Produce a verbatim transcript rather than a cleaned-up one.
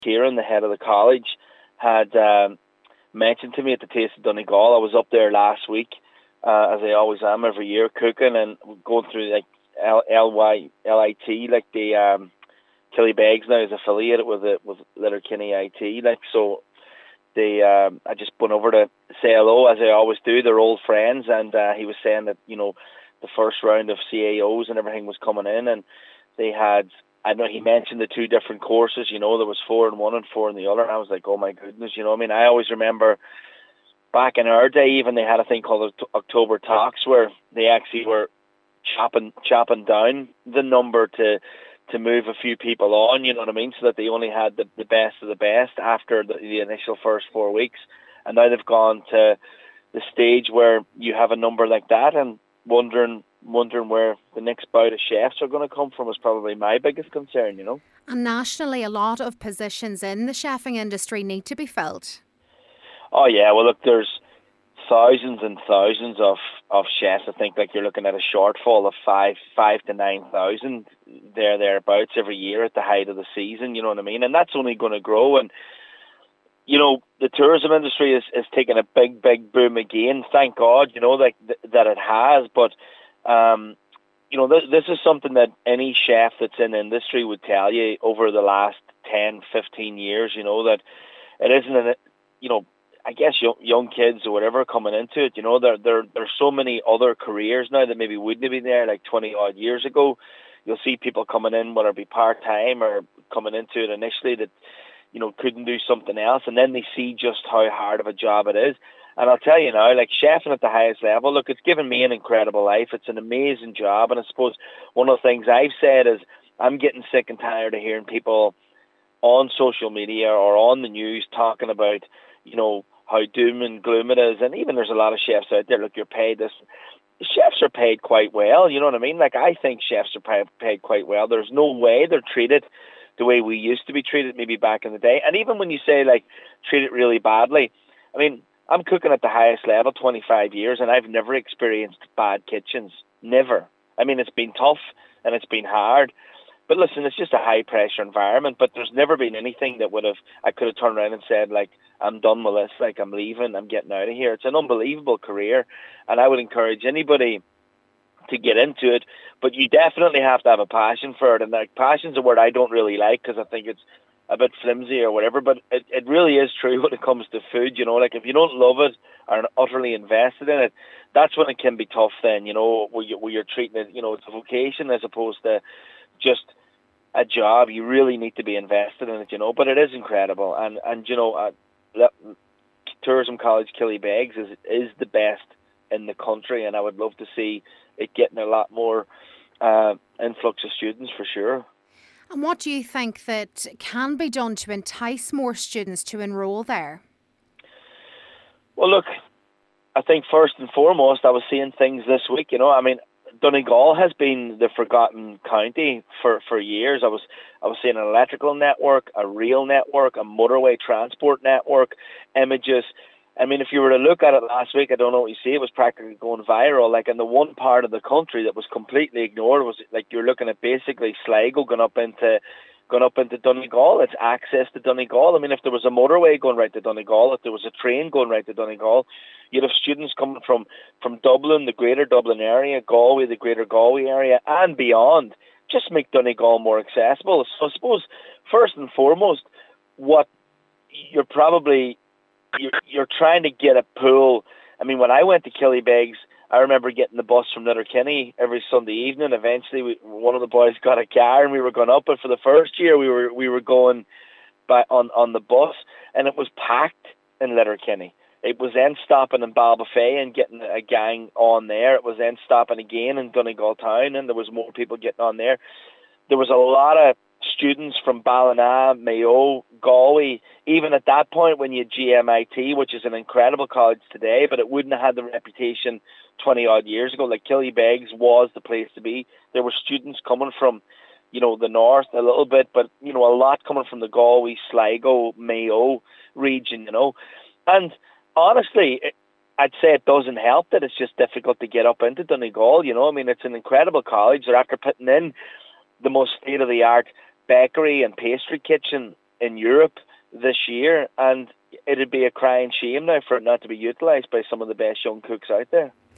Kieran, the head of the college, had um, mentioned to me at the Taste of Donegal. I was up there last week, uh, as I always am every year, cooking and going through like L- LY, L I T, like the um, Killybegs now is affiliated with it with Letterkenny I T, like so. They, um, I just went over to say hello, as I always do. They're old friends, and uh, he was saying that, you know, the first round of C A Os and everything was coming in, and they had, I know he mentioned the two different courses, you know, there was four in one and four in the other, and I was like, oh my goodness, you know, I mean, I always remember back in our day, even they had a thing called October Talks, where they actually were chopping chopping down the number to to move a few people on, you know what I mean, so that they only had the, the best of the best after the, the initial first four weeks. And now they've gone to the stage where you have a number like that, and wondering wondering where the next bout of chefs are going to come from is probably my biggest concern, you know. And nationally, a lot of positions in the chefing industry need to be filled. Oh yeah, well look, there's thousands and thousands of, of chefs. I think like you're looking at a shortfall of five five to nine thousand there thereabouts every year at the height of the season. You know what I mean? And that's only going to grow. And you know, the tourism industry is, is taking a big big boom again. Thank God, you know, like th- that it has. But um, you know, th- this is something that any chef that's in the industry would tell you over the last ten, fifteen years. You know, that it isn't an, you know. I guess young, young kids or whatever coming into it, you know, there there there's so many other careers now that maybe wouldn't have been there like twenty odd years ago. You'll see people coming in, whether it be part time or coming into it initially, that, you know, couldn't do something else, and then they see just how hard of a job it is. And I'll tell you now, like chefing at the highest level, look, it's given me an incredible life. It's an amazing job, and I suppose one of the things I've said is I'm getting sick and tired of hearing people on social media or on the news talking about, you know, how doom and gloom it is. And even there's a lot of chefs out there, look, you're paid this. Chefs are paid quite well, you know what I mean? Like, I think chefs are paid, paid quite well. There's no way they're treated the way we used to be treated maybe back in the day. And even when you say, like, treated really badly, I mean, I'm cooking at the highest level twenty-five years, and I've never experienced bad kitchens. Never. I mean, it's been tough and it's been hard. But listen, it's just a high-pressure environment, but there's never been anything that would have, I could have turned around and said, like, I'm done with this, like, I'm leaving, I'm getting out of here. It's an unbelievable career, and I would encourage anybody to get into it, but you definitely have to have a passion for it, and like, passion's a word I don't really like because I think it's a bit flimsy or whatever, but it, it really is true when it comes to food, you know, like, if you don't love it or are utterly invested in it, that's when it can be tough then, you know, where, you, where you're treating it, you know, it's a vocation as opposed to just a job. You really need to be invested in it, you know. But it is incredible, and and you know, uh, Tourism College Killybegs is is the best in the country, and I would love to see it getting a lot more uh, influx of students for sure. And what do you think that can be done to entice more students to enrol there? Well, look, I think first and foremost, I was seeing things this week. You know, I mean, Donegal has been the forgotten county for, for years. I was I was seeing an electrical network, a rail network, a motorway transport network, images. I mean, if you were to look at it last week, I don't know what you see, it was practically going viral. Like, in the one part of the country that was completely ignored was, like, you're looking at basically Sligo going up into going up into Donegal. It's access to Donegal. I mean, if there was a motorway going right to Donegal, if there was a train going right to Donegal, you'd have students coming from, from Dublin, the greater Dublin area, Galway, the greater Galway area, and beyond. Just make Donegal more accessible. So I suppose, first and foremost, what you're probably, you're, you're trying to get a pool. I mean, when I went to Killybegs, I remember getting the bus from Letterkenny every Sunday evening. Eventually, we, one of the boys got a car and we were going up. But for the first year, we were we were going by on, on the bus, and it was packed in Letterkenny. It was then stopping in Ballybofey and getting a gang on there. It was then stopping again in Donegal town, and there was more people getting on there. There was a lot of students from Ballina, Mayo, Galway, even at that point when you had G M I T, which is an incredible college today, but it wouldn't have had the reputation twenty odd years ago. Like, Killybegs was the place to be. There were students coming from, you know, the north a little bit, but, you know, a lot coming from the Galway, Sligo, Mayo region, you know. And honestly, it, I'd say it doesn't help that it's just difficult to get up into Donegal, you know. I mean, it's an incredible college. They're after putting in the most state-of-the-art bakery and pastry kitchen in Europe this year, and it'd be a crying shame now for it not to be utilised by some of the best young cooks out there.